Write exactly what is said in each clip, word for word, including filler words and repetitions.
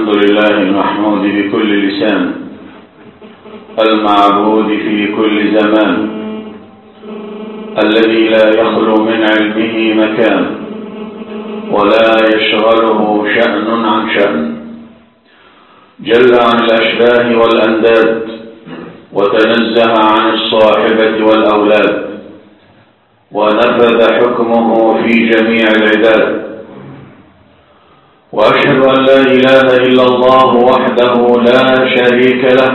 الحمد لله المحمود بكل لسان، المعبود في كل زمان، الذي لا يخلو من علمه مكان ولا يشغله شأن عن شأن، جل عن الأشباه والأنداد وتنزه عن الصاحبة والأولاد، ونفذ حكمه في جميع العباد. وأشهد أن لا إله إلا الله وحده لا شريك له،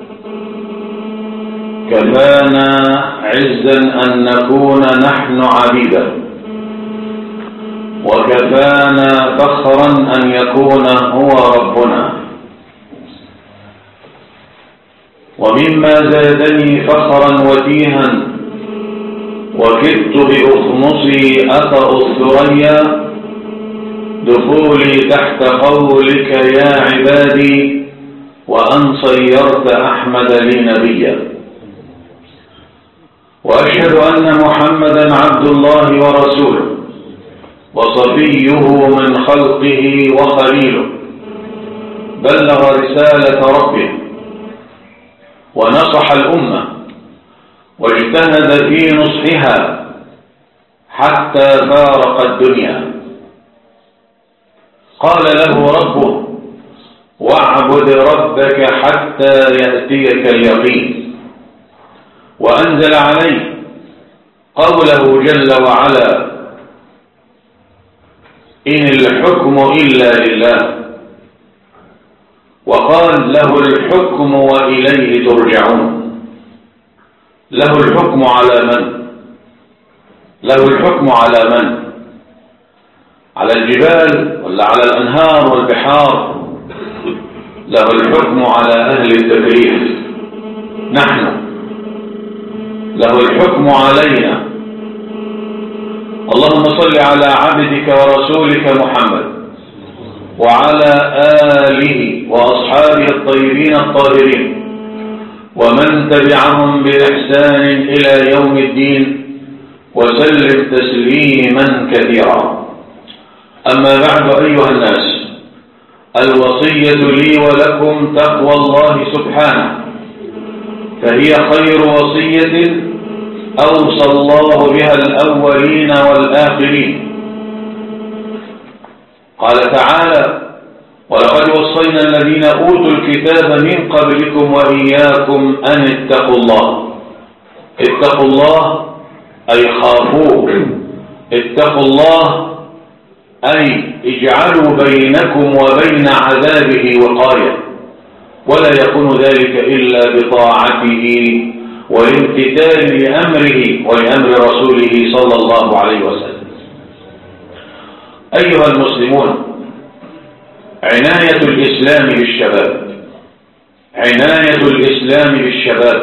كفانا عزا أن نكون نحن عبيدا، وكفانا فخرا أن يكون هو ربنا. ومما زادني فخرا وتيها وكدت بأخمصي أطأ الثريا، دخولي تحت قولك يا عبادي، وأن صيرت أحمد لي نبيا. وأشهد أن محمدا عبد الله ورسوله، وصفيه من خلقه وخليله، بلغ رسالة ربه ونصح الأمة واجتهد في نصحها حتى فارق الدنيا. قال له ربه: واعبد ربك حتى يأتيك اليقين. وأنزل عليه قوله جل وعلا: إن الحكم إلا لله. وقال: له الحكم وإليه ترجعون. له الحكم على من؟ له الحكم على من؟ على الجبال ولا على الأنهار والبحار؟ له الحكم على أهل التكليف، نحن. له الحكم علينا. اللهم صل على عبدك ورسولك محمد وعلى آله وأصحابه الطيبين الطاهرين، ومن تبعهم بإحسان إلى يوم الدين، وسلم تسليما كثيرا. أما بعد، أيها الناس، الوصية لي ولكم تقوى الله سبحانه، فهي خير وصية أوصى الله بها الأولين والآخرين. قال تعالى: ولقد وصينا الذين أوتوا الكتاب من قبلكم وإياكم أن اتقوا الله. اتقوا الله أي خافوه، اتقوا الله أي اجعلوا بينكم وبين عذابه وقاية، ولا يكون ذلك إلا بطاعته والامتثال لأمره ولأمر رسوله صلى الله عليه وسلم. أيها المسلمون، عناية الإسلام بالشباب عناية الإسلام بالشباب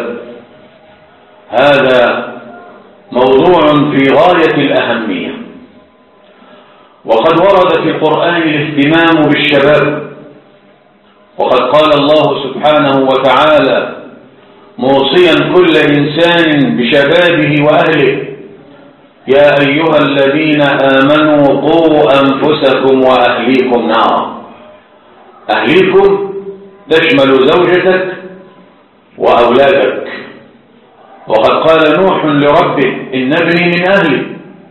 هذا موضوع في غاية الأهمية، وقد ورد في القرآن الاهتمام بالشباب. وقد قال الله سبحانه وتعالى موصيا كل إنسان بشبابه وأهله: يا أيها الذين آمنوا قوا أنفسكم وأهليكم نارا. أهليكم تشمل زوجتك وأولادك. وقد قال نوح لربه: إن ابني من أهلي،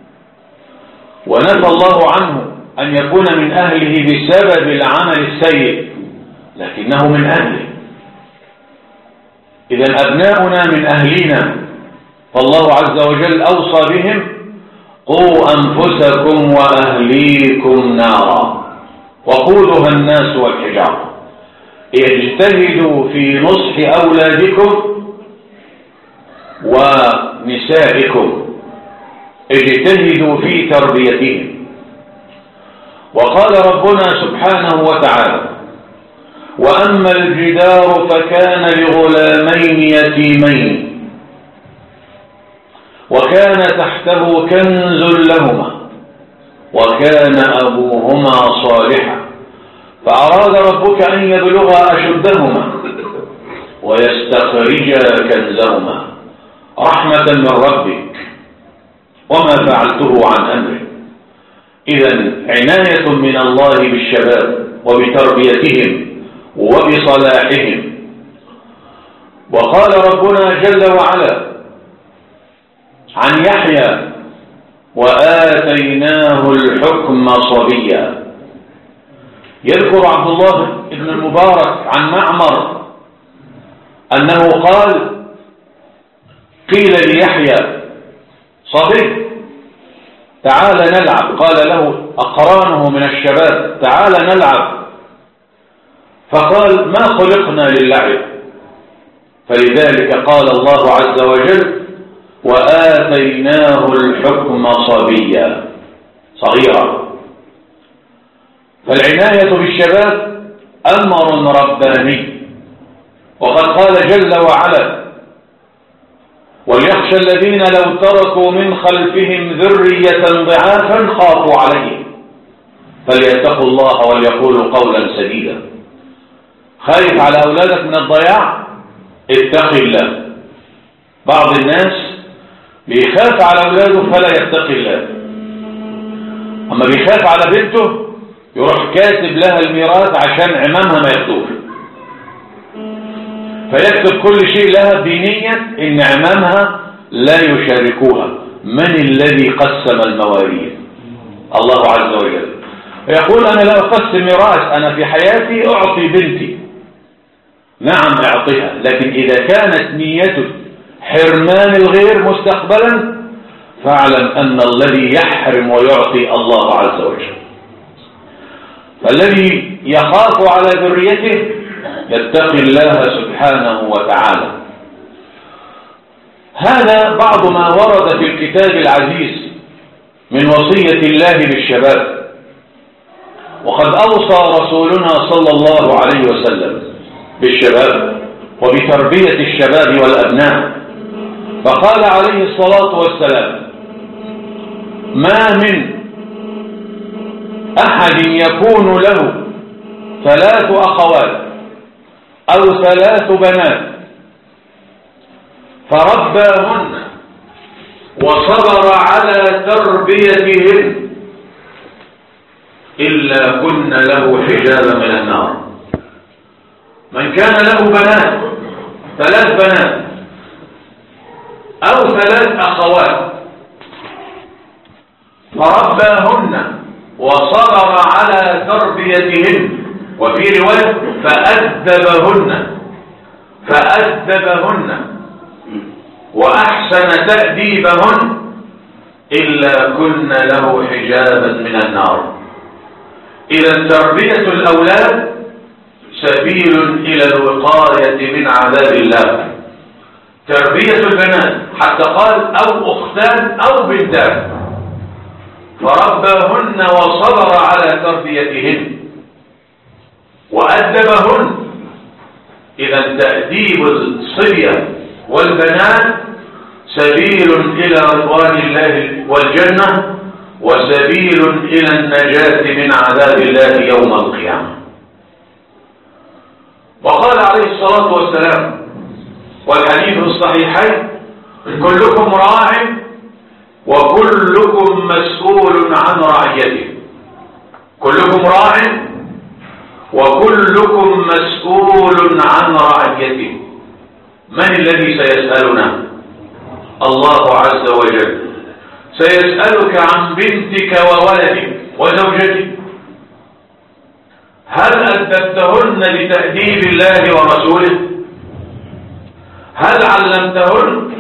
ونفى الله عنه أن يكون من أهله بسبب العمل السيء، لكنه من أهله. إذن أبناؤنا من أهلنا، فالله عز وجل أوصى بهم: قوا أنفسكم وأهليكم نارا وقودها الناس والحجارة. اجتهدوا في نصح أولادكم ونسائكم، اجتهدوا في تربيتهم. وقال ربنا سبحانه وتعالى: وأما الجدار فكان لغلامين يتيمين وكان تحته كنز لهما وكان أبوهما صالحا فأراد ربك أن يبلغا أشدهما ويستخرجا كنزهما رحمة من ربك وما فعلته عن أمره. إذن عناية من الله بالشباب وبتربيتهم وبصلاحهم. وقال ربنا جل وعلا عن يحيى: وآتيناه الحكم صبيا. يذكر عبد الله بن المبارك عن معمر أنه قال: قيل ليحيى صبي تعال نلعب، قال له أقرانه من الشباب: تعال نلعب، فقال: ما خلقنا للعب. فلذلك قال الله عز وجل: وآتيناه الحكم صبيا، صغيرا. فالعناية بالشباب أمر رباني، وقد قال جل وعلا: وليخشى الذين لو تركوا من خلفهم ذرية ضعافا خافوا عليهم فليتقوا الله وليقولوا قولا سديدا. خايف على أولادك من الضياع؟ اتق الله. بعض الناس بيخاف على أولاده فلا يتقي الله، أما بيخاف على بنته يروح كاتب لها الميراث عشان عمامها ما ياخدوش، فيكتب كل شيء لها بنية إن عمامها لا يشاركوها. من الذي قسم المواريث؟ الله عز وجل. يقول: أنا لا أقسم ميراث، أنا في حياتي أعطي بنتي. نعم أعطيها، لكن إذا كانت نيتك حرمان الغير مستقبلا فاعلم أن الذي يحرم ويعطي الله عز وجل. فالذي يخاف على ذريته يتقي الله سبحانه وتعالى. هذا بعض ما ورد في الكتاب العزيز من وصية الله بالشباب. وقد أوصى رسولنا صلى الله عليه وسلم بالشباب وبتربية الشباب والأبناء، فقال عليه الصلاة والسلام: ما من أحد يكون له ثلاث أخوات أو ثلاث بنات فرباهن وصبر على تربيتهن إلا كن له حجابا من النار. من كان له بنات، ثلاث بنات أو ثلاث أخوات فرباهن وصبر على تربيتهن، وفي رواية فأدبهن فأدبهن وأحسن تأديبهن إلا كن له حجابا من النار. إذا تربية الأولاد سبيل إلى الوقاية من عذاب الله. تربية البنات حتى قال: أو أختان أو بنتان، فرباهن وصبر على تربيتهن وأدبهن. إذا تأديب الصبية والبنات سبيل إلى رضوان الله والجنة، وسبيل إلى النجاة من عذاب الله يوم القيامة. وقال عليه الصلاة والسلام والحديث الصحيحين: كلكم راع وكلكم مسؤول عن رعيته. كلكم راع وكلكم مسؤول عن رعيته. من الذي سيسألنا؟ الله عز وجل. سيسألك عن بنتك وولدك وزوجتك. هل أدبتهن لتأديب الله ورسوله؟ هل علمتهن؟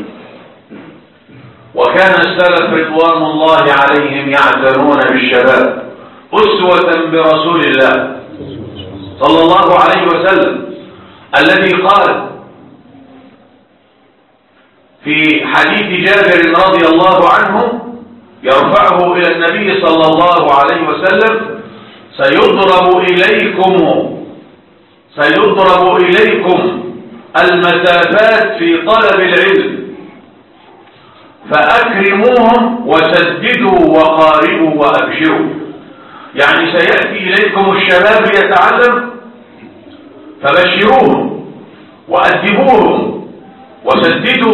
وكان السلف رضوان الله عليهم يعتنون بالشباب أسوة برسول الله صلى الله عليه وسلم، الذي قال في حديث جابر رضي الله عنه يرفعه إلى النبي صلى الله عليه وسلم: سيضرب إليكم سيضرب إليكم المسافات في طلب العلم فأكرموهم وسددوا وقاربوا وأبشروا. يعني سيأتي إليكم الشباب يتعلم فبشروهم وأدبوهم وسددوا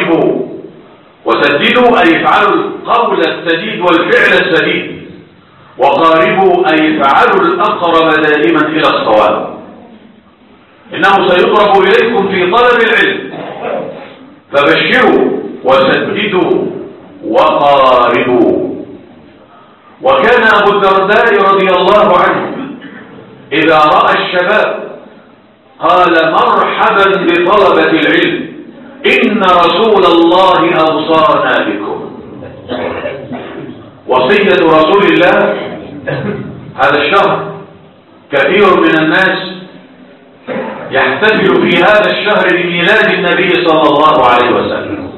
وقاربوا. وسددوا أي افعلوا القول السديد والفعل السديد، وقاربوا أي فعلوا الأقرب دائما إلى الصواب. إنه سيضرب إليكم في طلب العلم، فبشروا وسددوا وقاربوا. وكان أبو الدرداء رضي الله عنه إذا رأى الشباب قال مرحبا بطلبة العلم، إن رسول الله أوصانا بكم. وصية رسول الله هذا الشهر كثير من الناس يحتفل في هذا الشهر بميلاد النبي صلى الله عليه وسلم.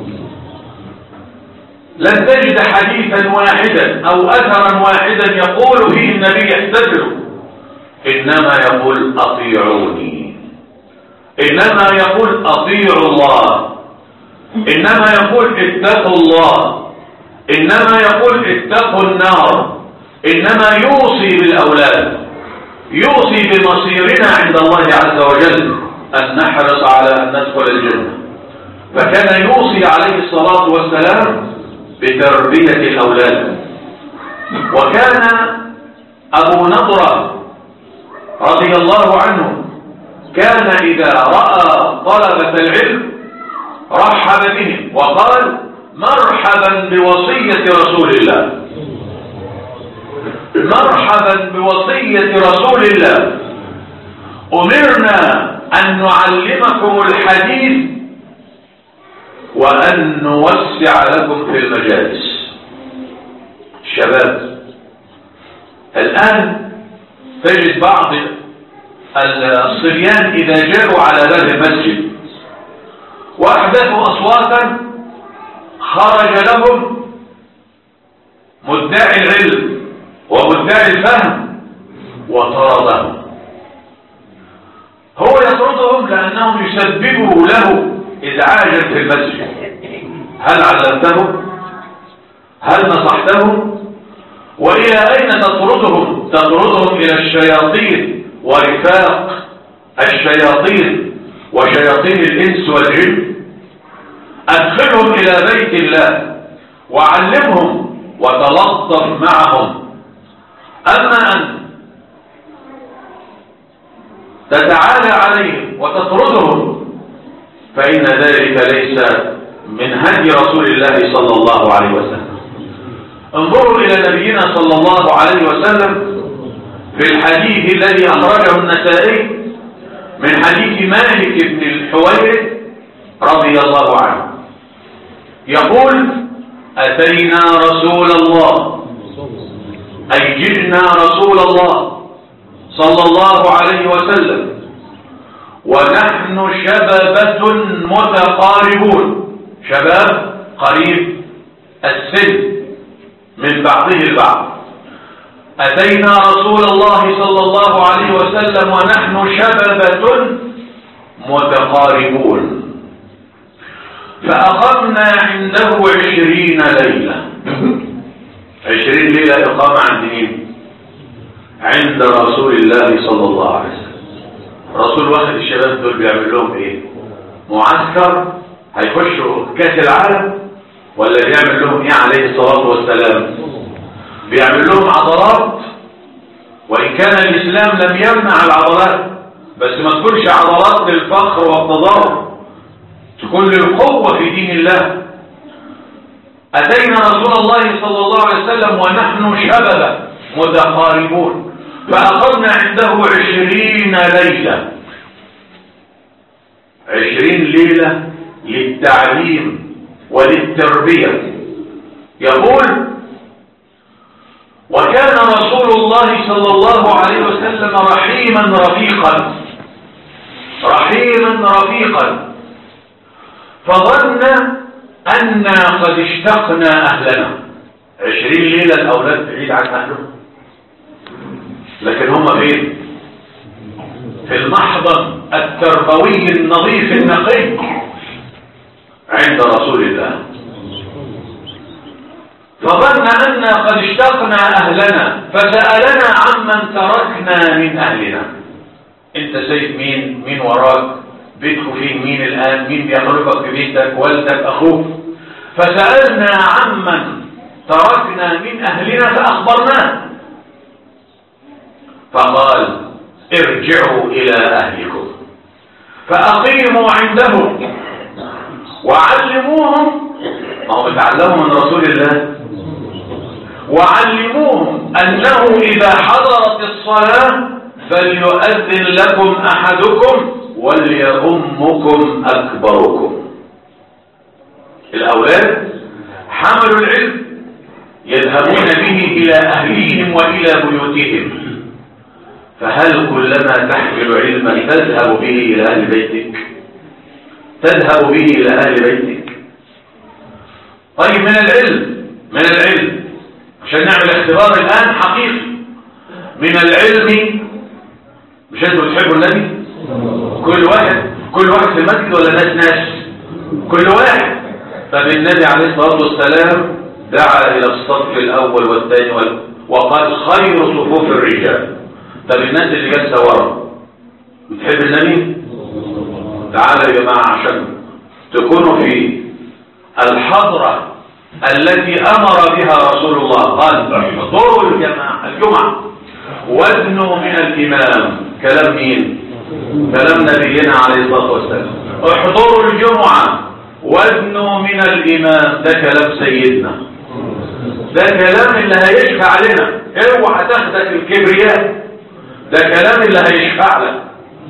لن تجد حديثا واحدا أو أثرا واحدا يقول فيه النبي احتفلوا، إنما يقول أطيعوني، إنما يقول أطيعوا الله، إنما يقول اتقوا الله، إنما يقول اتقوا النار، إنما يوصي بالأولاد، يوصي بمصيرنا عند الله عز وجل أن نحرص على أن ندخل الجنة. فكان يوصي عليه الصلاة والسلام بتربية الأولاد. وكان أبو نضرة رضي الله عنه كان إذا رأى طلبة العلم رحب بهم وقال مرحبا بوصية رسول الله، مرحبا بوصية رسول الله، أمرنا أن نعلمكم الحديث وأن نوسع لكم في المجالس. الشباب الآن تجد بعض الصبيان إذا جاءوا على باب المسجد وأحدثوا أصواتا خرج لهم مدعي العلم ومدعي الفهم وطردهم. هو يطردهم لأنهم يسببوا له إزعاجا في المسجد. هل علمتهم؟ هل نصحتهم؟ وإلى أين تطردهم؟ تطردهم إلى الشياطين ورفاق الشياطين وشياطين الإنس والجن. أدخلهم إلى بيت الله وعلمهم وتلطف معهم. أما أن تتعالى عليهم وتطردهم فإن ذلك ليس من هدي رسول الله صلى الله عليه وسلم. انظروا إلى نبينا صلى الله عليه وسلم في الحديث الذي أخرجه النسائي من حديث مالك بن الحويرث رضي الله عنه يقول أتينا رسول الله أي جئنا رسول الله صلى الله عليه وسلم ونحن شبابة متقاربون، شباب قريب السن من بعضه البعض. أتينا رسول الله صلى الله عليه وسلم ونحن شبابة متقاربون فأقمنا عنده عشرين ليلة. عشرين ليلة إقامة عند مين؟ عند رسول الله صلى الله عليه وسلم. رسول واحد الشباب دول بيعمل لهم ايه؟ معسكر هيخشوا كاس العالم ولا بيعمل لهم ايه عليه الصلاة والسلام؟ بيعمل لهم عضلات، وإن كان الإسلام لم يمنع العضلات بس ما تكونش عضلات للفخر والتضارب، تكون للقوة في دين الله. أتينا رسول الله صلى الله عليه وسلم ونحن شبابة متقاربون فأخذنا عنده عشرين ليلة. عشرين ليلة للتعليم وللتربية. يقول وكان رسول الله صلى الله عليه وسلم رحيما رفيقا، رحيما رفيقا، فظن أننا قد اشتقنا أهلنا. عشرين ليلة الأولاد بعيد عن أهلهم، لكن هم فين؟ في المحضن التربوي النظيف النقي عند رسول الله. فظن أننا قد اشتقنا أهلنا فسألنا عمن تركنا من أهلنا. انت سيد مين؟ مين وراك؟ بيتكم فين؟ مين الآن؟ مين بيخلفك في بيتك؟ والدك؟ أخوك؟ فسألنا عمن تركنا من أهلنا فأخبرناه. فقال ارجعوا إلى أهلكم فأقيموا عندهم وعلموهم، ما هو بتعلموا من رسول الله، وعلموهم أنه إذا حضرت الصلاة فليؤذن لكم أحدكم وليؤمكم أكبركم. الأولاد حملوا العلم يذهبون به إلى أهليهم وإلى بيوتهم، فهل كلما تحمل علما تذهب به إلى أهل بيتك؟ تذهب به إلى أهل بيتك؟ طيب من العلم من العلم عشان نعمل اختبار الآن حقيقي من العلم، مش انتوا بتحبوا النبي؟ كل واحد كل واحد في المسجد ولا ناس ناس؟ كل واحد. فالنبي عليه الصلاة والسلام دعا إلى الصف الأول والثاني وال... وقال خير صفوف الرجال. طب الناس اللي جالسه ورا بتحب النبي؟ تعالوا يا جماعة عشان تكونوا في الحضرة التي أمر بها رسول الله. قال احضروا الجماعة الجمعة وادنوا من الإمام. كلام مين؟ كلام نبينا عليه الصلاة والسلام. احضروا الجمعة وادنوا من الإمام. ده كلام سيدنا، ده كلام اللي هيشفع لنا. اوعى تاخدك الكبرياء، ده كلام اللي هيشفع لك.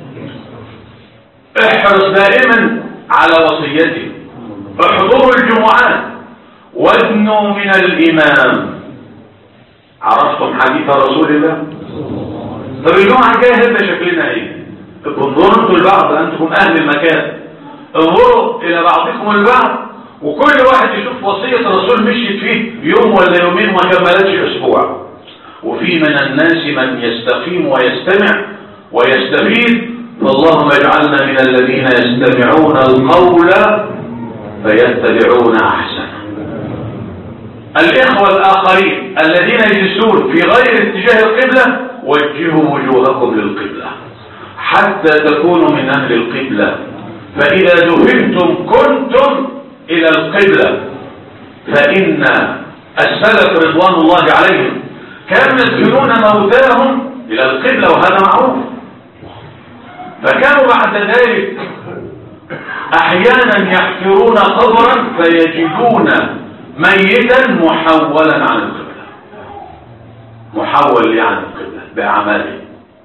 احرص دائما على وصيته. احضروا الجمعات وادنوا من الإمام. عرفتم حديث رسول الله؟ طب الجمعة الجاية هيبقى شكلنا ايه؟ انظروا انتوا لبعض، انتم اهل المكان، انظروا الى بعضكم البعض، وكل واحد يشوف وصية الرسول مشيت فيه يوم ولا يومين وما كملتش اسبوع. وفي من الناس من يستقيم ويستمع ويستفيد، فاللهم اجعلنا من الذين يستمعون القول فيتبعون احسنه. الإخوة الآخرين الذين يجلسون في غير اتجاه القبلة وجهوا وجوهكم للقبلة حتى تكونوا من أهل القبلة، فإذا دفنتم كنتم إلى القبلة. فإن السلف رضوان الله عليهم كانوا يدفنون موتاهم إلى القبلة، وهذا معروف. فكانوا بعد ذلك أحيانا يحفرون قبرا فيجدون ميتا محولا عن القبلة، محول عن القبلة بأعماله.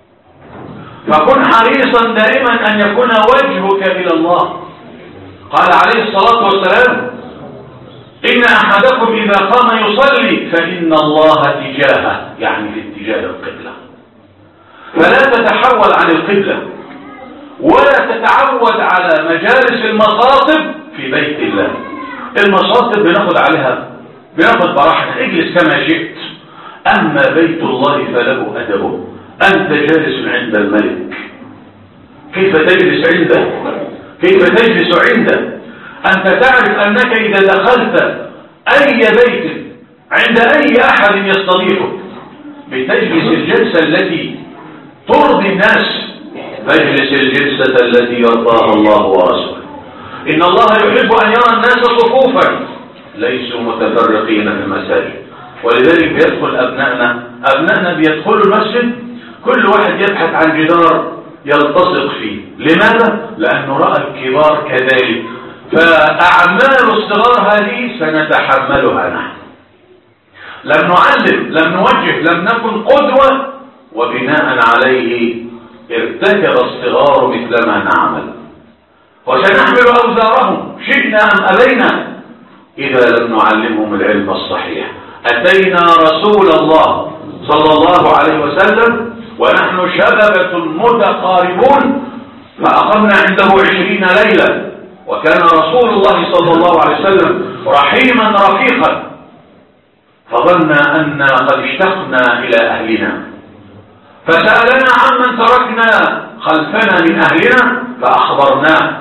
فكن حريصا دائما أن يكون وجهك إلى الله. قال عليه الصلاة والسلام إن أحدكم إذا قام يصلي فإن الله تجاهه، يعني في اتجاه القبلة. فلا تتحول عن القبلة ولا تتعود على مجالس المصاطب في بيت الله. المصاطب بناخد عليها بناخد براحتنا، اجلس كما شئت. أما بيت الله فله أدبه. أنت جالس عند الملك، كيف تجلس عنده؟ كيف تجلس عنده؟ أنت تعرف أنك إذا دخلت أي بيت عند أي أحد يستضيفك بتجلس الجلسة التي ترضي الناس. فاجلس الجلسة التي يرضاها الله ورسوله. إن الله يحب أن يرى الناس صفوفا ليسوا متفرقين في المساجد. ولذلك بيدخل أبنائنا أبنائنا بيدخلوا المسجد كل واحد يبحث عن جدار يلتصق فيه. لماذا؟ لأنه رأى الكبار كذلك. فأعمال الصغار هذه سنتحملها نحن. لم نعلم، لم نوجه، لم نكن قدوة، وبناء عليه ارتكب الصغار مثل ما نعمل، وسنحمل أوزارهم شئنا أم أبينا إذا لم نعلمهم العلم الصحيح. أتينا رسول الله صلى الله عليه وسلم ونحن شبابة متقاربون، فأقمنا عنده عشرين ليلة، وكان رسول الله صلى الله عليه وسلم رحيما رفيقا، فظن أننا قد اشتقنا إلى أهلنا، فسألنا عمن تركنا خلفنا من أهلنا فأخبرناه،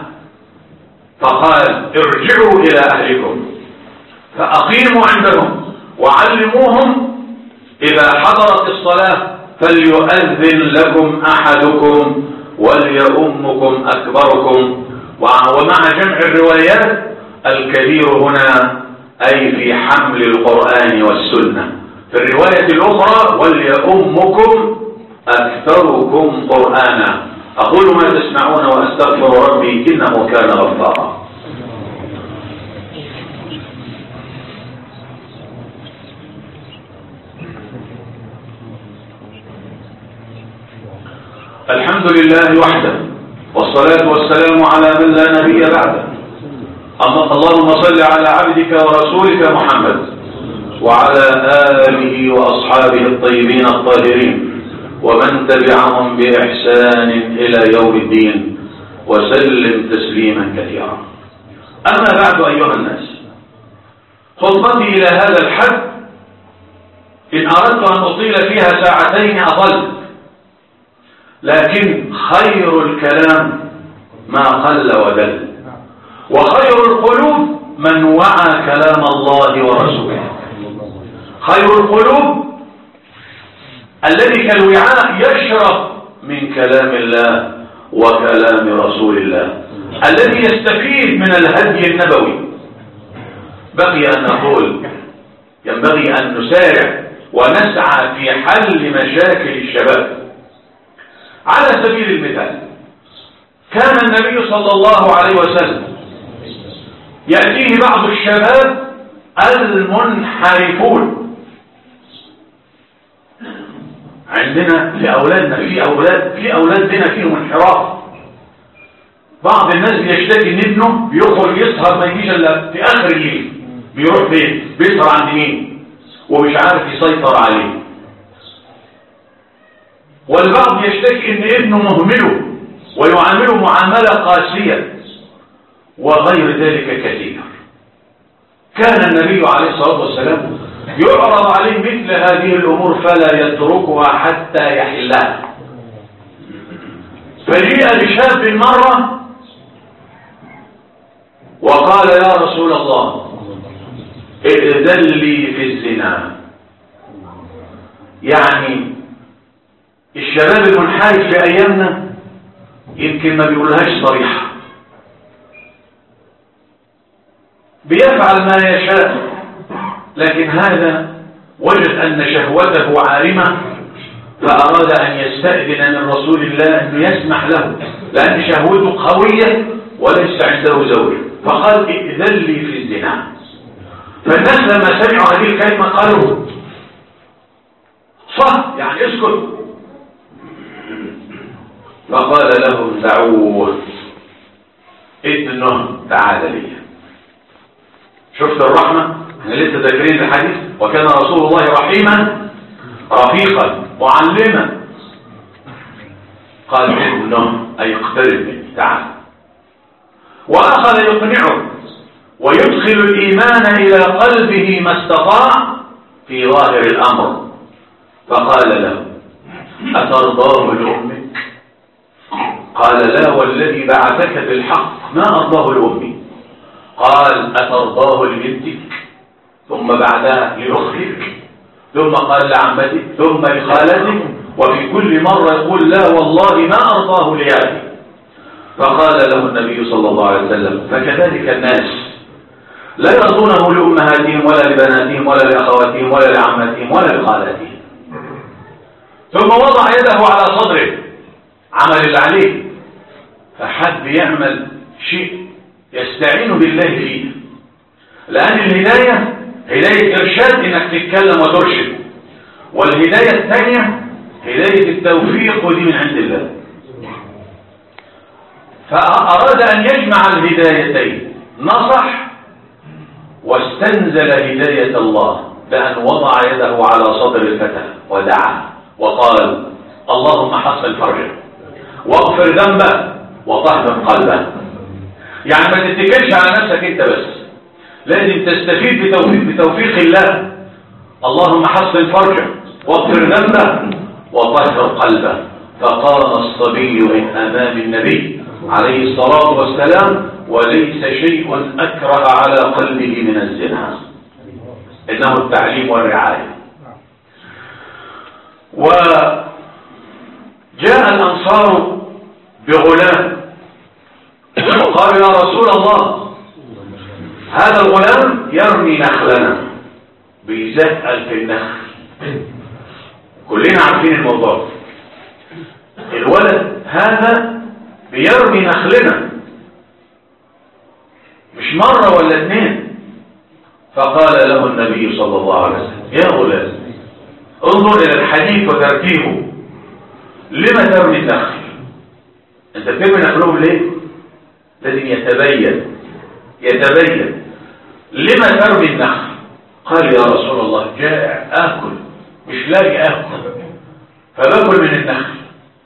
فقال ارجعوا إلى أهلكم فأقيموا عندهم وعلموهم إذا حضرت الصلاة فليؤذن لكم أحدكم وليؤمكم أكبركم. ومع جمع الروايات الكبير هنا أي في حمل القرآن والسنة. في الرواية الأخرى وليؤمكم أكثركم قرآنا. أقول ما تسمعون وأستغفر ربي إنه كان غفارا. الحمد لله وحده، والصلاة والسلام على من لا نبي بعده. أما اللهم صل على عبدك ورسولك محمد وعلى آله وأصحابه الطيبين الطاهرين ومن تبعهم بإحسان إلى يوم الدين وسلم تسليما كثيرا. أما بعد أيها الناس، خطبتي إلى هذا الحد إن أردت أن أطيل فيها ساعتين أطل، لكن خير الكلام ما قل ودل، وخير القلوب من وعى كلام الله ورسوله. خير القلوب الذي كالوعاء يشرب من كلام الله وكلام رسول الله، الذي يستفيد من الهدي النبوي. بقي أن نقول ينبغي أن نسارع ونسعى في حل مشاكل الشباب. على سبيل المثال، كان النبي صلى الله عليه وسلم يأتيه بعض الشباب المنحرفون. عندنا في أولادنا في أولاد في أولادنا فيهم انحراف. بعض الناس بيشتكي إن ابنه بيخرج يسهر ما يجيش إلا في آخر الليل، بيروح فين؟ بيسهر عند مين؟ ومش عارف يسيطر عليه. والبعض يشتكي إن ابنه مهمله ويعامله معاملة قاسية وغير ذلك كثير. كان النبي عليه الصلاة والسلام يعرض عليه مثل هذه الأمور فلا يتركها حتى يحلها. فجيء لشاب مرة وقال: يا رسول الله، ائذن لي في الزنا. يعني الشباب المنحرف في أيامنا يمكن ما بيقولهاش صريحة، بيفعل ما يشاء، لكن هذا وجد أن شهوته عارمة فأراد أن يستأذن من رسول الله أن يسمح له، لأن شهوته قوية وليس عنده زوج، فقال: ائذن لي في الزنا. فالناس لما سمعوا هذه الكلمة قالوا: صح، يعني اسكت. فقال لهم: دعوه، ابنه تعال لي. شفت الرحمة؟ احنا لسه ذاكرين الحديث: وكان رسول الله رحيما رفيقا معلما. قال: ابنه أي اقترب مني، تعال. وأخذ يقنعه ويدخل الإيمان إلى قلبه ما استطاع في ظاهر الأمر. فقال له: أترضاه لأمك؟ قال: لا والذي بعثك بالحق ما أرضاه لأمي. قال: أترضاه لبنتك؟ ثم بعدها لأختك، ثم قال لعمتك، ثم لخالتك، وفي كل مرة يقول: لا والله ما أرضاه لأبي. فقال له النبي صلى الله عليه وسلم: فكذلك الناس لا يرضونه لأمهاتهم ولا لبناتهم ولا لأخواتهم ولا لعمتهم ولا لخالاتهم. ثم وضع يده على صدره، عمل اللي عليه، فحب يعمل شيء يستعين بالله فيه، لأن الهداية هداية إرشاد، إنك تتكلم وترشد، والهداية الثانية هداية التوفيق، ودي من عند الله. فأراد أن يجمع الهدايتين، نصح واستنزل هداية الله بأن وضع يده على صدر الفتى ودعا وقال: اللهم حصن فرجه واغفر ذنبه وطهر قلبه. يعني ما تتكلش على نفسك انت بس، لازم تستفيد بتوفيق, بتوفيق الله. اللهم حصن فرجه واغفر ذنبه وطهر قلبه. فقام الصبي من امام النبي عليه الصلاة والسلام وليس شيء اكره على قلبه من الزنا، انه التعليم والرعاية. وجاء الانصار بغلام، قالوا: يا رسول الله، هذا الغلام يرمي نخلنا، بيزهقل في النخل. كلنا عارفين الموضوع. هذا بيرمي نخلنا مش مرة ولا اثنين. فقال له النبي صلى الله عليه وسلم يا غلام انظر إلى الحديث وتركيبه، لما ترمي النخل؟ انت بترمي نخلهم ليه؟ لازم يتبين يتبين لما ترمي النخل؟ قال يا رسول الله جائع آكل، مش لاقي آكل فباكل من النخل.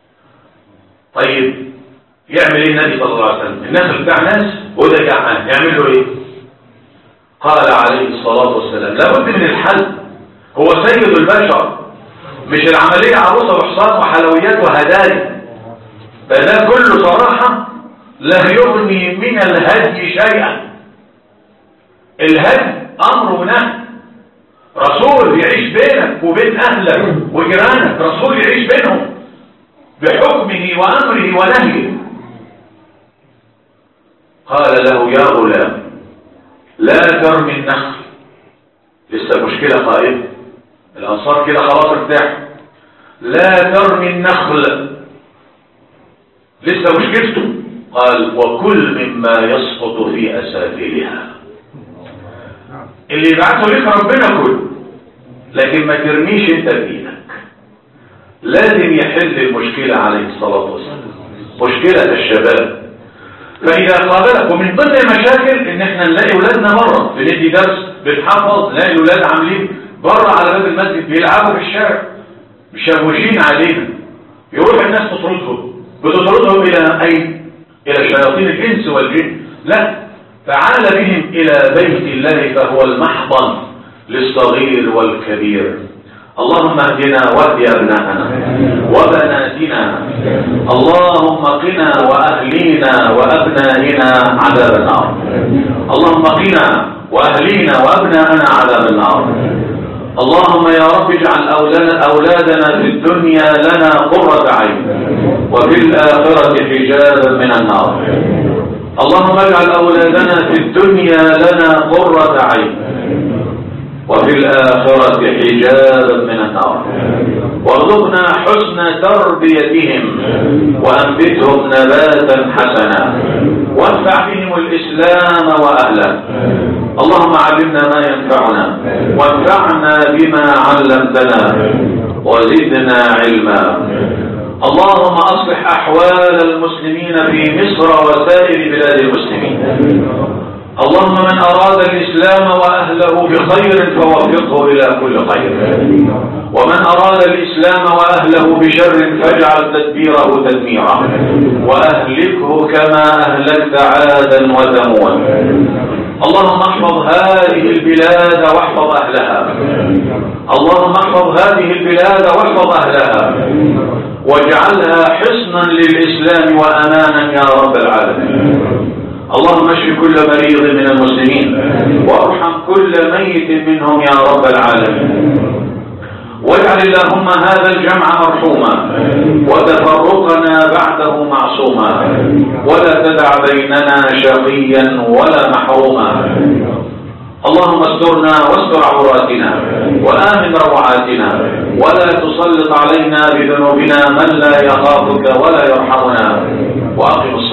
طيب يعمل ايه النبي صلى الله عليه وسلم؟ النخل بتاع ناس وده جعان، يعمل له ايه؟ قال عليه الصلاة والسلام لابد من الحل، هو سيد البشر، مش العملية عروسة وحصان وحلويات وهدايا. فده كله صراحة لا يغني من الهدي شيئا. الهدي أمر ونهي، رسول يعيش بينك وبين أهلك وجيرانك، رسول يعيش بينهم بحكمه وأمره ونهيه. قال له يا غلام لا ترمي النخل، لسه مشكلة قائمة، الأنصار كده خلاص ارتاح، لا ترمي النخل لسه مشكلته. قال وكل مما يسقط في أسافلها، اللي يبعثه لك ربنا كله، لكن ما ترميش انت بإيدك. لازم يحل المشكلة عليه الصلاة والسلام، مشكلة الشباب. فإذا قابلك، ومن ضمن المشاكل ان احنا نلاقي ولادنا بره بندي درس بنحفظ، نلاقي الولاد عاملين بره على باب المسجد بيلعبوا في الشارع مشوشين علينا، يروح الناس تطردهم، بتطردهم الى اين؟ الى شياطين الانس والجن. لا، تعال بهم الى بيت الله فهو المحضن للصغير والكبير. اللهم اهدنا واهد ابنائنا وبناتنا، اللهم قنا واهلينا وابنائنا عذاب النار، اللهم قنا واهلينا وابنائنا عذاب النار. اللهم يا رب اجعل اولادنا في الدنيا لنا قرة عين وفي الاخرة حجابا من النار. اللهم اجعل اولادنا في الدنيا لنا قرة عين وفي الآخرة حجابا من النار. وارزقنا حسن تربيتهم وأنبتهم نباتا حسنا وادفع بهم الإسلام وأهله. اللهم علمنا ما ينفعنا وانفعنا بما علمتنا وزدنا علما. اللهم أصلح أحوال المسلمين في مصر وسائر بلاد المسلمين. اللهم من أراد الإسلام وأهله بخير فوفقه إلى كل خير، ومن أراد الإسلام وأهله بشر فاجعل تدبيره تدميرا وأهلكه كما أهلكت عادا وثمود. اللهم احفظ هذه البلاد واحفظ أهلها، اللهم احفظ هذه البلاد واحفظ أهلها واجعلها حصنا للإسلام وأمانا يا رب العالمين. اللهم اشف كل مريض من المسلمين وارحم كل ميت منهم يا رب العالمين. واجعل اللهم هذا الجمع مرحوما وتفرقنا بعده معصوما، ولا تدع بيننا شقيا ولا محروما. اللهم استرنا واستر عوراتنا وآمن روعاتنا، ولا تسلط علينا بذنوبنا من لا يخافك ولا يرحمنا. وأقم